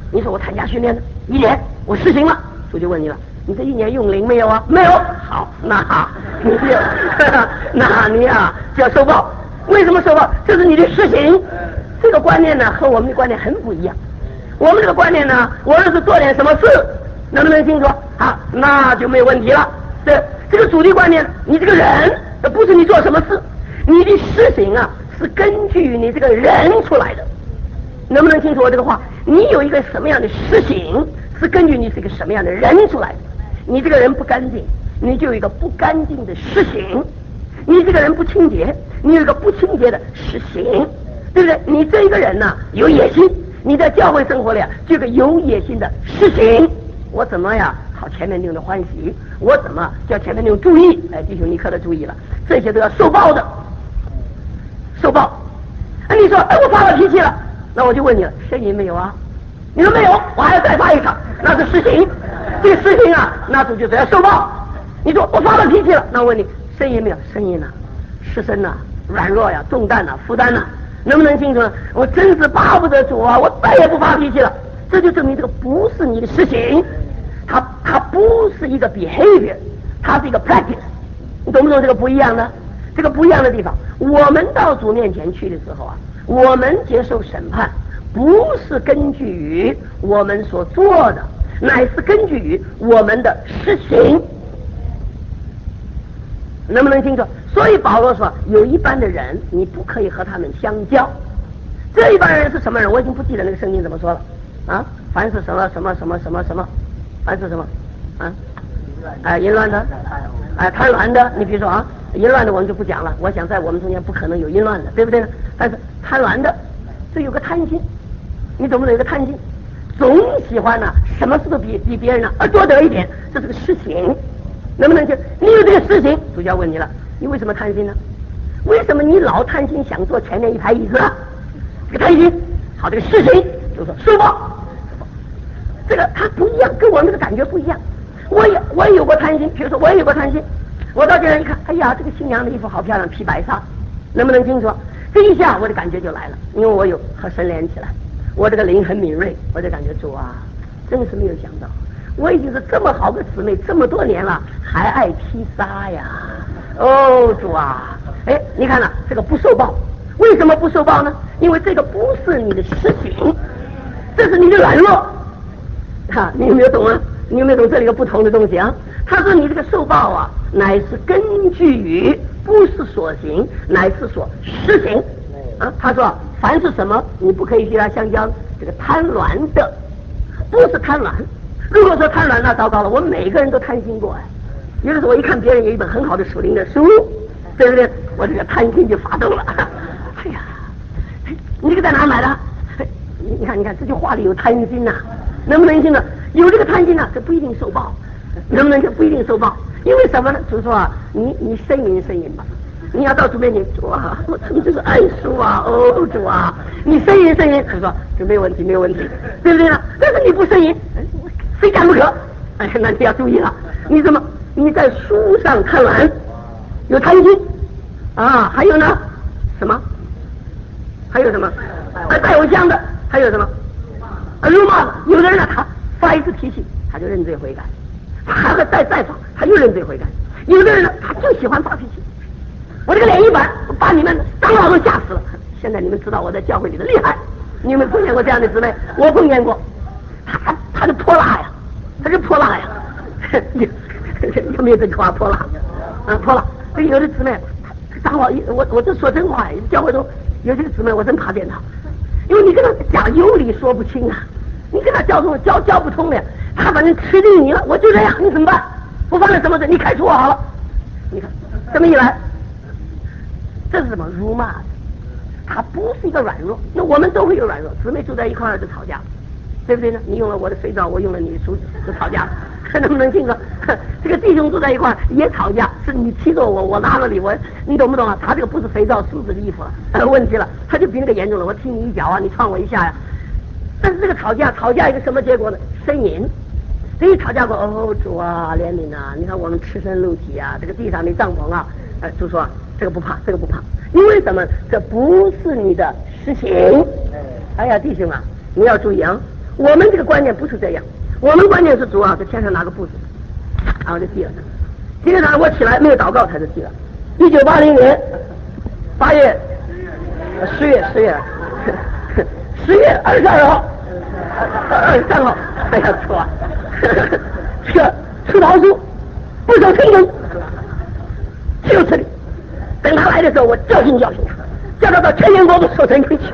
你说我参加训练1年，我实行了，主就问你了，你这1年用灵没有啊？没有。好，那你就那你啊就要受报。为什么受报？这是你的实行。这个观念呢和我们的观念很不一样。我们这个观念呢，我要是做点什么事，能不能清楚？好，那就没有问题了。这个主的观念，你这个人不是你做什么事，你的实行啊是根据你这个人出来的。能不能清楚我这个话？你有一个什么样的实行，是根据你是一个什么样的人出来的。你这个人不干净，你就有一个不干净的实行；你这个人不清洁，你有一个不清洁的实行，对不对？你这一个人呢有野心，你在教会生活里就有个有野心的实行。我怎么呀讨前面那种的欢喜？我怎么叫前面那种注意？哎，弟兄你可得注意了，这些都要受报的，受报。哎，你说哎我发了脾气了，那我就问你了，呻吟没有啊？你说没有，我还要再发一场，那是实行。这个实行啊，那主就是要受报。你说我发了脾气了，那我问你呻吟没有？呻吟呐，失身呐，软弱呀，重担呐，负担呐，能不能清楚呢？我真是巴不得主啊，我再也不发脾气了。这就证明这个不是你的实行，它不是一个 behavior， 它是一个 practice。你懂不懂这个不一样呢？这个不一样的地方，我们到主面前去的时候啊，我们接受审判不是根据于我们所做的，乃是根据于我们的实行。能不能清楚？所以保罗说有一般的人你不可以和他们相交。这一般人是什么人？我已经不记得那个圣经怎么说了啊！凡是什么什么什么什么什么，凡是什么啊？淫乱的，贪婪的。你比如说啊，淫乱的我们就不讲了。我想在我们中间不可能有淫乱的，对不对呢？但是贪婪的，这有个贪心，你懂不懂？有个贪心，总喜欢呢，什么事都比别人呢多得一点，这是个实行。能不能就你有这个实行？主教问你了，你为什么贪心呢？为什么你老贪心想坐前面一排椅子啊？这个贪心，好，这个实行就是说受报。这个它不一样，跟我们这个感觉不一样。我也有过贪心，比如说我也有过贪心，我到这儿一看，哎呀，这个新娘的衣服好漂亮，披白纱，能不能清楚？这一下我的感觉就来了，因为我有和神连起来，我这个灵很敏锐，我就感觉主啊，真是没有想到，我已经是这么好个姊妹，这么多年了，还爱披纱呀！哦，主啊，哎，你看了这个不受报，为什么不受报呢？因为这个不是你的实行，这是你的软弱。哈，你有没有懂啊？你有没有懂这里有不同的东西啊？他说你这个受报啊，乃是根据于不是所行，乃是所实行啊。他说凡是什么你不可以与他相交，这个贪婪的不是贪婪。如果说贪婪那糟糕了，我们每个人都贪心过哎。有的时候我一看别人有一本很好的属灵的书，对不对？我这个贪心就发动了。哎呀，你这个在哪买的？你看，这句话里有贪心呐、能不能信呢？有这个贪心呢，这不一定受报，能不能就不一定受报？因为什么呢？就是说啊，你呻吟吧，你要到主面前，主啊，我真就是爱书啊，哦主啊，你呻吟，他说这没有问题，对不对呢？但是你不呻吟，非干不可。哎，那你要注意了，你在书上贪婪，有贪心啊，还有呢什么？还有什么？带有香的，还有什么？辱骂的。有的人呢，他发一次脾气，他就认罪悔改，他还会再发，他又认罪悔改。有的人呢，他就喜欢发脾气。我这个脸一板，把你们长老都吓死了。现在你们知道我在教会里的厉害，你们碰见过这样的姊妹？我碰见过，他是泼辣呀，有没有这句话？泼辣啊，泼辣。这有的姊妹，长老，我这说真话，教会中有些姊妹，我真怕见他。因为你跟他讲有理说不清啊，你跟他教不通的，他反正吃定你了，我就这样，你怎么办？我犯了什么罪？你开除我好了。你看这么一来，这是什么？辱骂的，他不是一个软弱。那我们都会有软弱，姊妹住在一块儿就吵架，对不对呢？你用了我的肥皂，我用了你的梳子，就吵架，能不能清楚？这个弟兄住在一块儿也吵架，是你欺着我，我拉了你，你懂不懂啊？他这个不是肥皂梳子的衣服了，问题了，他就比那个严重了。我踢你一脚啊，你撞我一下呀。但是这个吵架一个什么结果呢？呻吟。这一吵架过，哦主啊，怜悯啊！你看我们赤身露体啊，这个地上的帐篷啊，就说这个不怕，因为什么？这不是你的实行。哎呀，弟兄啊，你要注意啊！ 我们这个观念不是这样，我们观念是主啊，在天上拿个布子，然后就递了他。今天早上我起来没有祷告，他就递了。1980年8月10月22号23号，哎呀错，这个出逃书不守成功，就这里。等他来的时候，我教训他，叫他到陈年国度守成功去。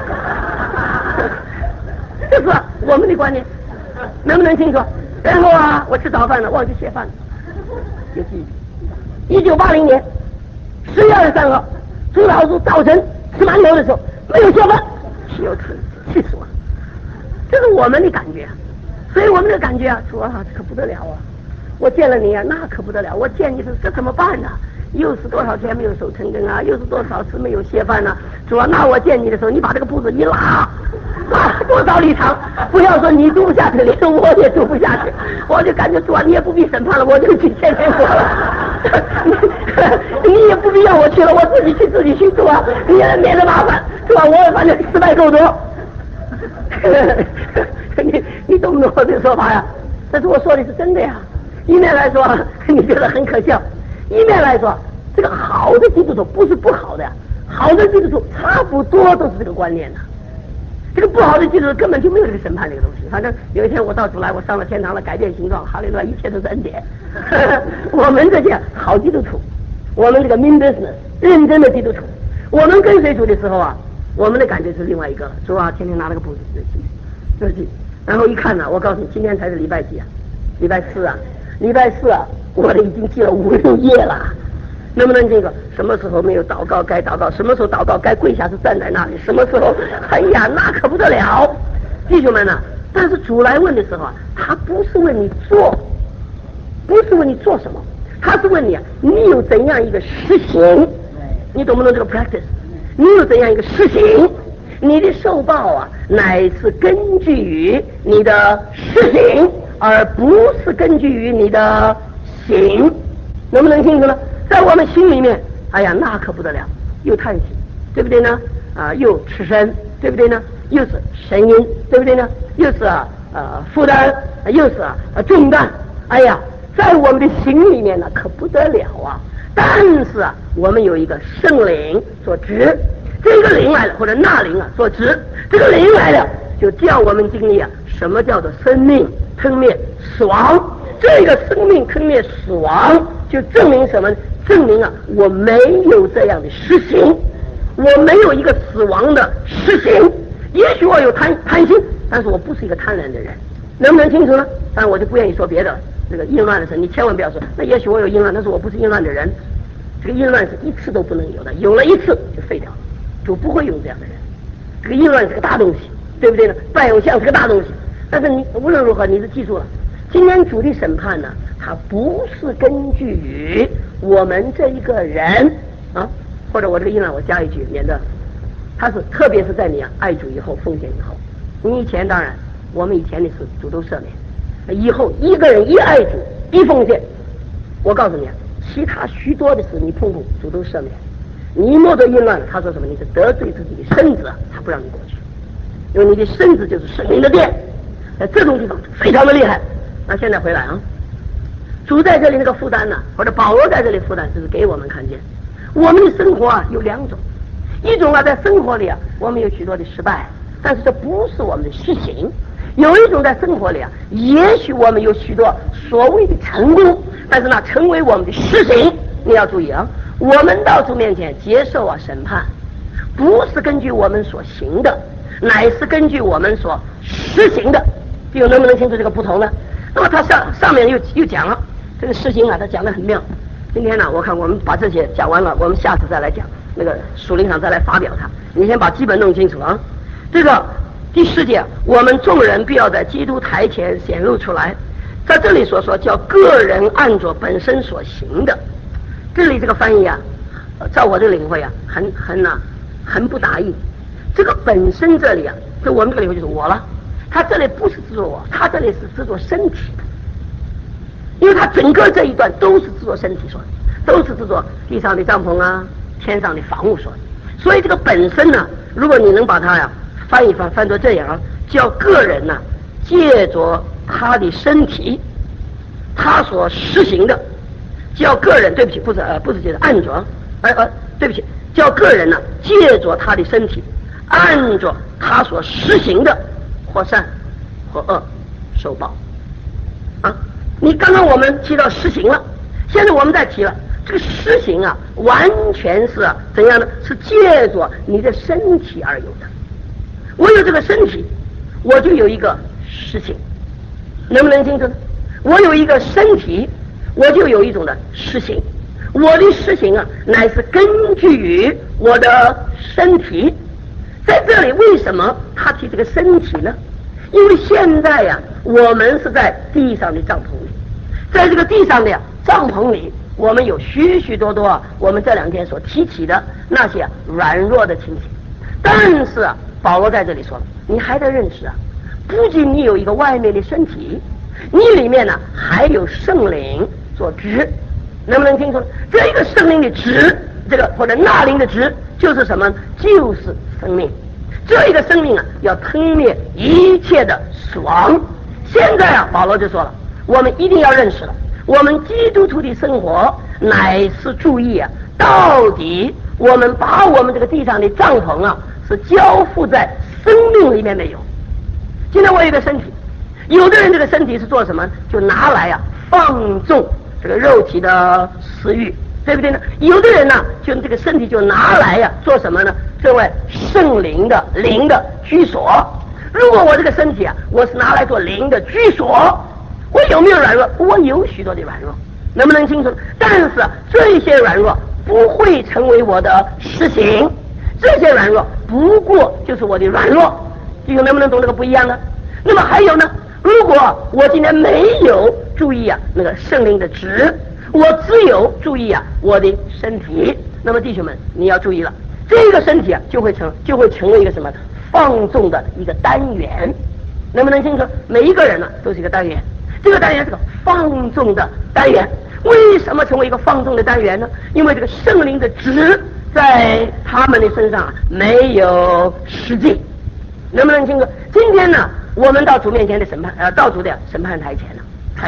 这是我们的观念，能不能清楚？然后啊，我吃早饭了，忘记写饭了，就记1980年10月23号，朱老师早晨吃馒头的时候没有写饭，气死我了。这是我们的感觉，所以我们的感觉啊，主啊，这可不得了啊！我见了你啊，那可不得了！我见你这怎么办呢？又是多少天没有守成根啊，又是多少次没有谢饭呢？主啊，那我见你的时候，你把这个步子一拉多少里长，不要说你读不下去，连我也读不下去，我就感觉主啊，你也不必审判了，我就去天天过了。你也不必让我去了，我自己去主啊，你也免得麻烦，是吧？我反正失败够多。你懂不懂我这个说法呀？但是我说的是真的呀。一面来说你觉得很可笑，一面来说这个好的基督徒不是不好的呀，好的基督徒差不多都是这个观念的。这个不好的基督徒根本就没有这个审判这个东西。反正有一天我到主来，我上了天堂了，改变形状，哈利路亚，一切都是恩典。我们这些好基督徒，我们这个 mean business 认真的基督徒，我们跟随主的时候啊，我们的感觉是另外一个了。主啊，天天拿了个簿子就记，然后一看呢，我告诉你，今天才是礼拜几啊？礼拜四啊，我的已经记了5、6页了。能不能这个什么时候没有祷告该祷告，什么时候祷告该跪下是站在那里，什么时候哎呀那可不得了，弟兄们呢？但是主来问的时候啊，他不是问你做什么，他是问你啊，你有怎样一个实行？你懂不懂这个 practice？ 你有怎样一个实行？你的受报啊，乃是根据于你的实行，而不是根据于你的行。能不能清楚呢？在我们心里面，哎呀，那可不得了，又叹息，对不对呢？又吃身，对不对呢？又是神音，对不对呢？又是负担，又是重担。哎呀，在我们的心里面呢，可不得了啊！但是啊，我们有一个圣灵所指，这个灵来了，或者那灵啊所指，这个灵来了，就叫我们经历啊，什么叫做生命吞灭死亡？这个生命吞灭死亡，就证明什么？证明啊，我没有这样的实行，我没有一个死亡的实行。也许我有贪心，但是我不是一个贪婪的人，能不能清楚呢？当然我就不愿意说别的，这个淫乱的事，你千万不要说。那也许我有淫乱，但是我不是淫乱的人。这个淫乱是一次都不能有的，有了一次就废掉了，就不会有这样的人。这个淫乱是个大东西，对不对呢？拜偶像是个大东西，但是你无论如何你是记住了。今天主的审判呢，它不是根据于我们这一个人啊，或者我这个淫乱我加一句，免得它是特别是在你爱主以后，奉献以后。你以前当然我们以前的事主都赦免，以后一个人一爱主一奉献，我告诉你啊，其他许多的事你碰主都赦免。你一摸着淫乱了，他说什么？你是得罪自己的身子，他不让你过去，因为你的身子就是圣灵的殿，在这种地方非常的厉害。那现在回来啊，主在这里那个负担呢，或者保罗在这里负担，就是给我们看见，我们的生活啊有两种，一种啊在生活里啊我们有许多的失败，但是这不是我们的实行；有一种在生活里啊，也许我们有许多所谓的成功，但是那成为我们的实行。你要注意啊，我们到主面前接受啊审判，不是根据我们所行的，乃是根据我们所实行的。弟兄能不能清楚这个不同呢？那么他上面又讲了这个事情啊，他讲得很妙。今天呢，我看我们把这些讲完了，我们下次再来讲那个属灵上再来发表它。你先把基本弄清楚啊。这个第4节，我们众人必要在基督台前显露出来。在这里所说叫个人按着本身所行的，这里这个翻译啊，照我这个领会啊，很不达意。这个本身这里啊，就我们这个领会就是我了。他这里不是制作我，他这里是制作身体，因为他整个这一段都是制作身体说的，都是制作地上的帐篷啊，天上的房屋说的。所以这个本身呢，如果你能把它呀翻一翻，翻作这样啊，叫个人呢借着他的身体，他所实行的，叫个人，对不起，不是借着按着，对不起，叫个人呢，借着他的身体，按着他所实行的，或善或恶受报。啊，你刚刚我们提到实行了，现在我们再提了。这个实行啊，完全是怎样呢？是借着你的身体而有的。我有这个身体，我就有一个实行，能不能清楚呢？我有一个身体，我就有一种的实行。我的实行啊，乃是根据于我的身体。在这里，为什么他提这个身体呢？因为现在呀，我们是在地上的帐篷里，在这个地上的帐篷里。我们有许许多多我们这两天所提起的那些软弱的情形，但是保罗在这里说了，你还得认识啊，不仅你有一个外面的身体，你里面呢还有圣灵做质，能不能听出来？这一个圣灵的质，这个或者那灵的质就是什么？就是生命。这一个生命啊，要吞灭一切的死亡。现在啊，保罗就说了，我们一定要认识了。我们基督徒的生活乃是注意啊，到底我们把我们这个地上的帐篷啊，是交付在生命里面没有？今天我有一个身体，有的人这个身体是做什么？就拿来啊放纵这个肉体的私欲，对不对呢？有的人呢，就这个身体就拿来呀做什么呢？作为圣灵的灵的居所。如果我这个身体啊，我是拿来做灵的居所。我有没有软弱？我有许多的软弱，能不能清楚？但是这些软弱不会成为我的实行，这些软弱不过就是我的软弱。弟兄能不能懂这个不一样呢？那么还有呢？如果我今天没有注意啊那个圣灵的质，我只有注意啊我的身体，那么弟兄们你要注意了，这个身体啊就会成为一个什么放纵的一个单元，能不能清楚？每一个人呢都是一个单元。这个单元是个放纵的单元，为什么成为一个放纵的单元呢？因为这个圣灵的质在他们的身上没有实际，能不能清楚？今天呢，我们到主面前的审判，到主的审判台前呢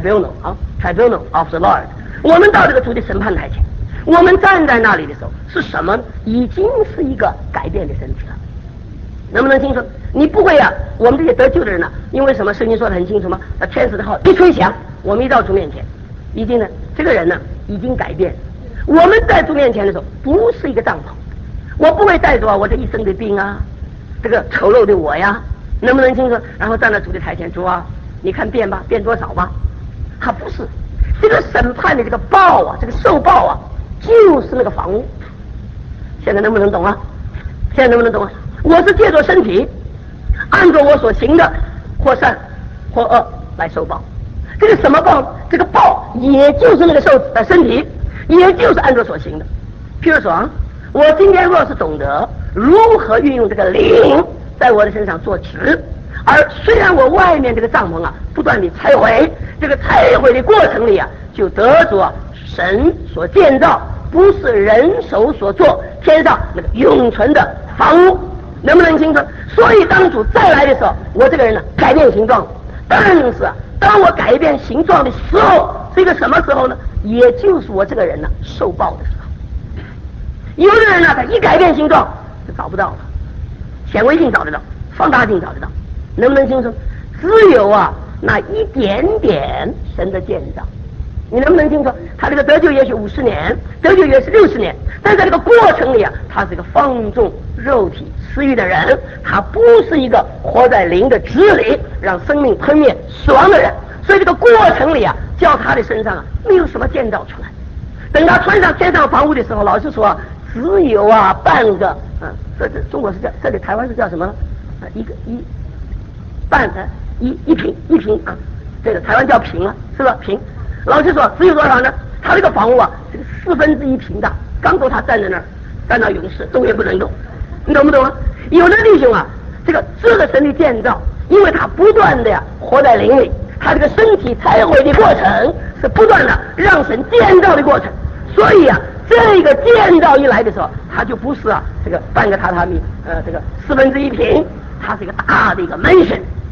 ，tribunal of the Lord， 我们到这个主的审判台前，我们站在那里的时候是什么？已经是一个改变的身体了。能不能清楚？你不会啊！我们这些得救的人呢，因为什么？圣经说得很清楚吗？天使的号一吹响，我们一到主面前，已经呢，这个人呢已经改变。我们在主面前的时候，不是一个帐篷，我不会带着我这一生的病啊，这个丑陋的我呀，能不能清楚？然后站在主的台前，主啊，你看变吧，变多少吧？他不是这个审判的这个报啊，这个受报啊，就是那个房屋。现在能不能懂啊？现在能不能懂啊？我是借着身体，按照我所行的，或善或恶来受报。这个什么报？这个报也就是那个身体，也就是按照所行的。譬如说，我今天若是懂得如何运用这个灵在我的身上做职，而虽然我外面这个帐篷啊不断地拆毁，这个拆毁的过程里啊，就得着神所建造，不是人手所做，天上那个永存的房屋。能不能清楚？所以当主再来的时候，我这个人呢改变形状，但是当我改变形状的时候，是一个什么时候呢？也就是我这个人呢受报的时候。有的人呢，他一改变形状就找不到了，显微镜找得到，放大镜找得到，能不能清楚？只有啊那一点点神的建造。你能不能清楚？他这个得救也许50年，得救也是60年，但在这个过程里啊，他是一个放纵肉体私欲的人，他不是一个活在灵的质里，让生命吞灭死亡的人。所以这个过程里啊，叫他的身上啊没有什么建造出来。等他穿上天上房屋的时候，老实说只有啊半个，这中国是叫，这里台湾是叫什么呢？一平啊，这个台湾叫平了，是吧？平。老实说，只有多少呢？他这个房屋啊，这个1/4平大，刚够他站在那儿，站到勇士动也不能动，你懂不懂啊？有的弟兄啊，这个神的建造，因为他不断的呀活在灵里，他这个身体拆毁的过程是不断的让神建造的过程，所以啊，这个建造一来的时候，他就不是啊这个半个榻榻米，这个1/4平，他是一个大的一个门神。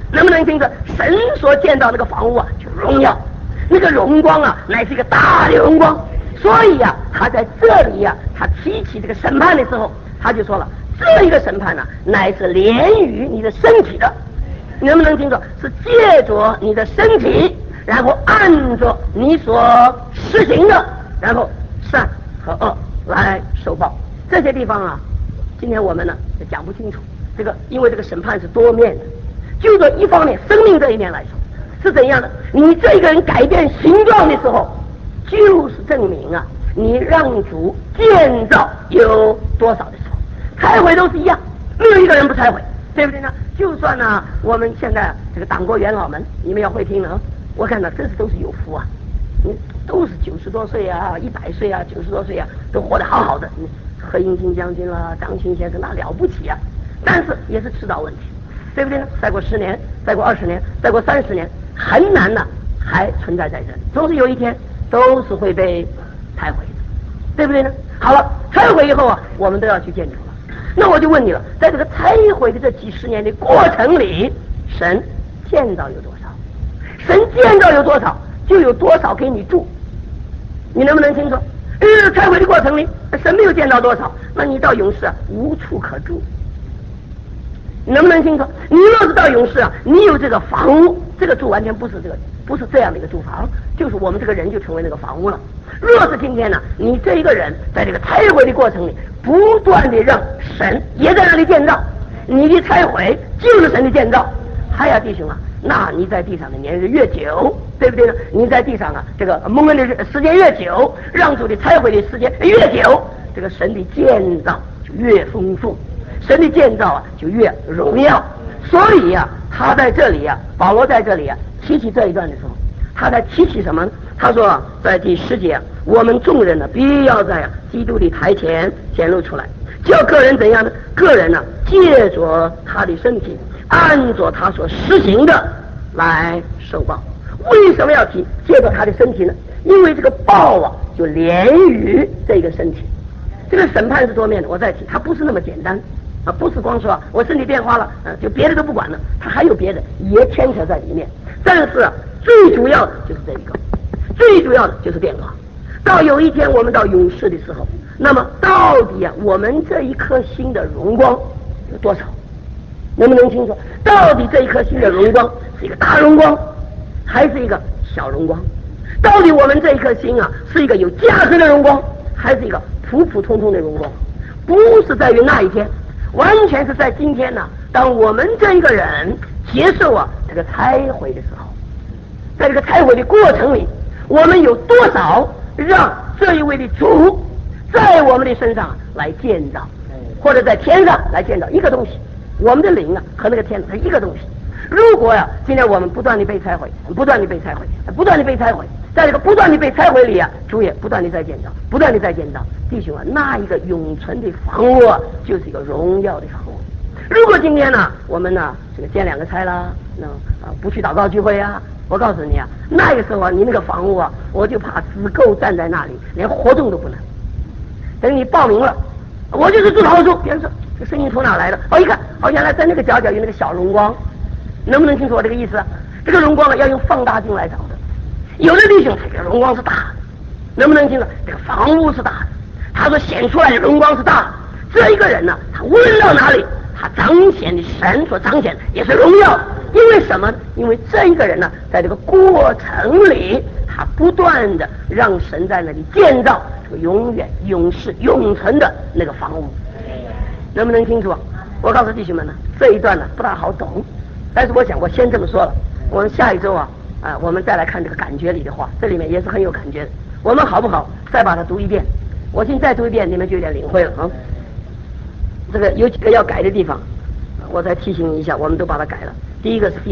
能不能听着？神所见到那个房屋啊，就荣耀，那个荣光啊，乃是一个大的荣光。所以啊，他在这里啊，他提起这个审判的时候，他就说了，这一个审判呢、乃是连于你的身体的。你能不能听着？是借着你的身体，然后按着你所实行的，然后善和恶来受报。这些地方啊，今天我们呢也讲不清楚。这个因为这个审判是多面的，就说一方面生命这一面来说是怎样的？你这个人改变形状的时候，就是证明啊，你让主建造有多少的时候，忏悔都是一样，没有一个人不忏悔，对不对呢？就算呢，我们现在这个党国元老们，你们要会听了，我看呢，真是都是有福啊，都是90多岁啊，100岁啊，90多岁啊，都活得好好的。何应钦将军啦，张群先生那了不起啊，但是也是迟早问题，对不对呢？再过10年，再过20年，再过30年，很难呢，还存在在这里，总是有一天都是会被拆毁的，对不对呢？好了，拆毁以后啊，我们都要去建筑了。那我就问你了，在这个拆毁的这几十年的过程里，神建造有多少？神建造有多少，就有多少给你住。你能不能清楚？拆毁的过程里，神没有建造多少，那你到永世啊，无处可住。你能不能清楚？你若是到永世啊，你有这个房屋，这个住完全不是这样的一个住房，就是我们这个人就成为那个房屋了。若是今天呢，你这一个人在这个拆毁的过程里，不断的让神也在那里建造，你的拆毁就是神的建造。哎呀，弟兄啊，那你在地上的年日越久，对不对呢？你在地上啊，这个蒙恩的时间越久，让主的拆毁的时间越久，这个神的建造就越丰富，神的建造啊就越荣耀。所以啊，他在这里啊，保罗在这里啊提起这一段的时候，他在提起什么呢？他说啊，在第10节啊，我们众人呢必要在基督的台前显露出来，叫个人怎样呢？个人呢借着他的身体，按着他所实行的来受报。为什么要提借着他的身体呢？因为这个报啊就连于这个身体。这个审判是多面的，我再提，它不是那么简单啊，不是光说我身体变化了，就别的都不管了，它还有别的也牵扯在里面。但是啊，最主要的就是这一个，最主要的就是变化。到有一天我们到永世的时候，那么到底啊，我们这一颗心的荣光有多少？能不能清楚？到底这一颗心的荣光是一个大荣光，还是一个小荣光？到底我们这一颗心啊，是一个有价值的荣光，还是一个普普通通的荣光？不是在于那一天，完全是在今天呢。当我们这一个人接受啊这个拆毁的时候，在这个拆毁的过程里，我们有多少让这一位的主在我们的身上来建造，或者在天上来建造一个东西？我们的灵啊和那个天是一个东西。如果呀，今天我们不断地被拆毁，不断地被拆毁，不断地被拆毁，在这个不断地被拆毁里啊，主也不断地在建造，不断地在建造。弟兄啊，那一个永存的房屋啊，就是一个荣耀的房屋。如果今天呢，我们呢这个建2个差啦，不去祷告聚会啊，我告诉你啊，那个时候啊，你那个房屋啊，我就怕只够站在那里，连活动都不能。等你报名了，我就是住桃树，别人说这声音从哪来的？一看，原来在那个角角有那个小荣光。能不能清楚我这个意思啊？这个荣光呢要用放大镜来找的。有的弟兄这个荣光是大的，能不能清楚？这个房屋是大的，他说显出来的荣光是大的。这一个人呢，他无论到哪里，他彰显的神所彰显的也是荣耀。因为什么？因为这一个人呢，在这个过程里，他不断的让神在那里建造这个永远、永世、永存的那个房屋。能不能清楚？我告诉弟兄们呢，这一段呢不大好懂。但是我想我先这么说了，我们下一周啊，我们再来看这个感觉里的话，这里面也是很有感觉的。我们好不好再把它读一遍？我现在再读一遍，你们就有点领会了啊。这个有几个要改的地方，我再提醒你一下，我们都把它改了。第一个是第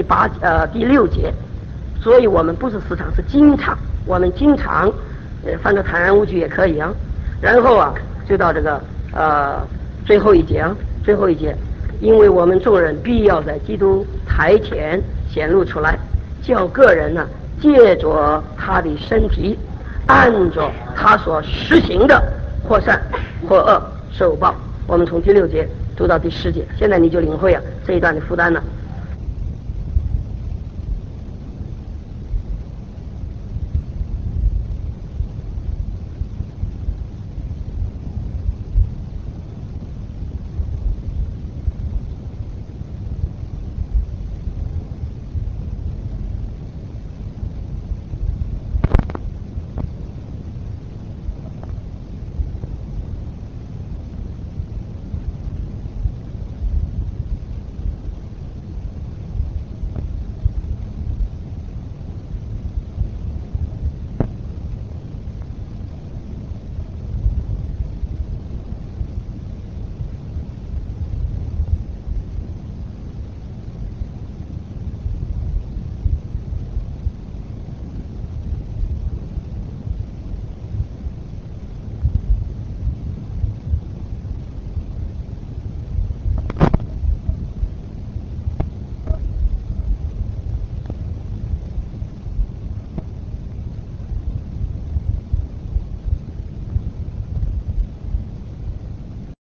6节，所以我们不是时常，是经常，我们经常翻到坦然无惧也可以啊。然后啊，就到这个最后一节啊，最后一节。因为我们众人必要在基督台前显露出来，叫个人呢借着他的身体，按着他所实行的或善或恶受报。我们从第6节读到第10节，现在你就领会啊这一段的负担了。